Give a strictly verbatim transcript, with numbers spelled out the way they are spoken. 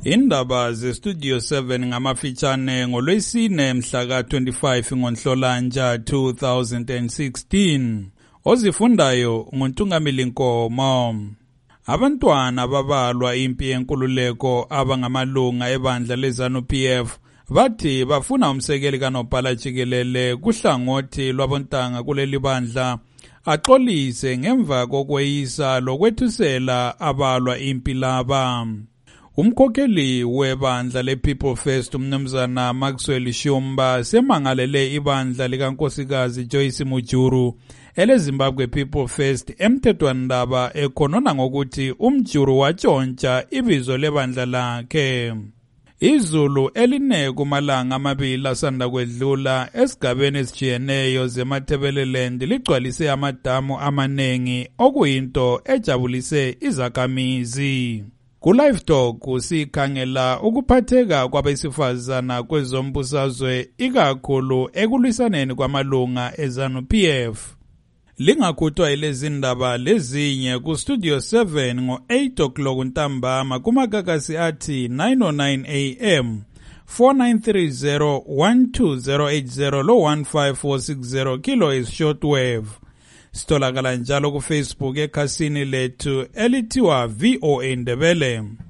Indaba ze Studio seven ngamafitshane ngolwesine mhla ka twenty-five ngoNhlolanja two thousand sixteen. Ozifundayo nguNtungamili Nkomo. Abantwana babalwa impi yenkululeko abangamalunga ebandla leZANU-P F bathi bafuna umsekeli kaNobhala Jikelele kuhlangothi lwabontanga kuleli bandla axolise ngemva kokweyisa lokwethusela abalwa impi laba. Umkhokheli webandla lePeople First umnumzana Maxwell Shumba semangalele ibandla likaNkosikazi Joyce Mujuru eleZimbabwe People First emthethwandaba ekhonona ngokuthi umjuru watshontsha ibizo lebandla lakhe. Izulu eline kumalanga amabili asanda kwedlula esigabeni esijiyeneyo zeMathebeleland ligcwalise amadamu amanengi okuyinto ejabulise izakhamizi. Ku-Live Talk sikhangela ukuphatheka kwabesifazana kwezombusazwe ikakhulu ekulwisaneni kwamalunga eZANU-P F. Lingakhuthwa ilezi ndaba lezinye ku Studio seven ngo eight o'clock ntambama kumakakasi athi nine oh nine A M four nine three zero one two zero eight zero lo one five four six zero kilo is shortwave. Sitholakala njalo ku Facebook ekhasini lethu elithiwa V O A Ndebele.